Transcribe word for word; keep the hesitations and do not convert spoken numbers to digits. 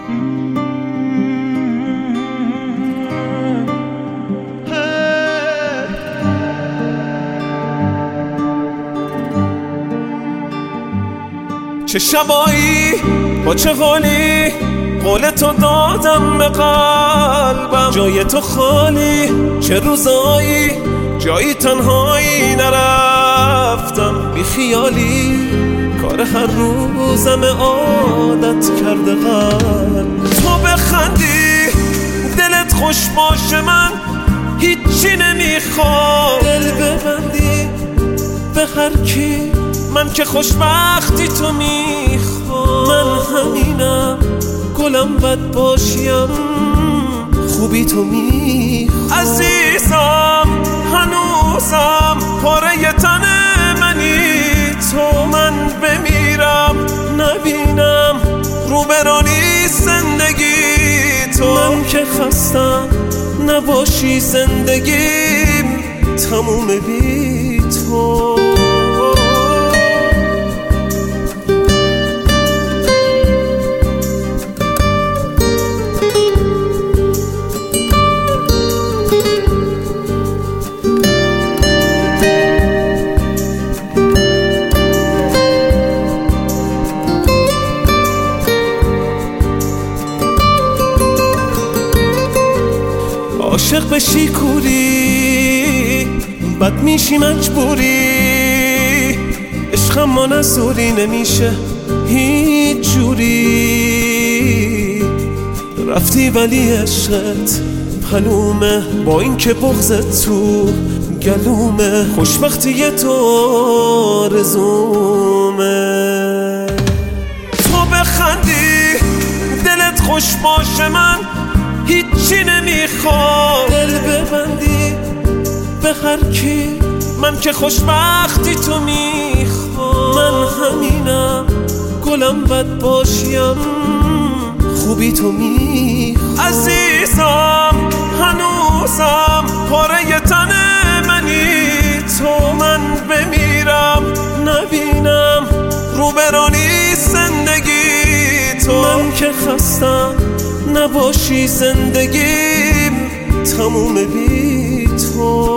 چه شبایی با چه حالی قول تو دادم به قلبم، جای تو خالی چه روزایی جایی تنهایی نرفتم، بی خیالی کار هر روزم عادت کرده قلب. تو بخندی دلت خوش باشه من هیچی نمیخوام، دل ببندی به هر کی من که خوشبختی تو میخوام. من همینم گلم بد باشیم خوبی تو میخوام. عزیزم هنوزم پاره تن منی تو، من بمیرم نبینم رو برانی زندگی تو. من که خستم نباشی زندگیم تموم بی تو. عاشق بشی کوری بد میشی مجبوری، عشقم ما نزوری نمیشه هیچ جوری. رفتی ولی عشقت پلومه با این که بغضت تو گلومه، خوشبختی تو آرزومه. تو بخندی دلت خوش باشه من هیچی نمیخوام، دل ببندی به هر کی من که خوشبختی تو میخوام. من همینم گلم بد باشیم خوبی تو میخوام. عزیزم هنوزم پاره تن منی تو، من بمیرم نبینم رو برانی زندگی تو. من که خستم نباشی زندگیم تموم بی تو.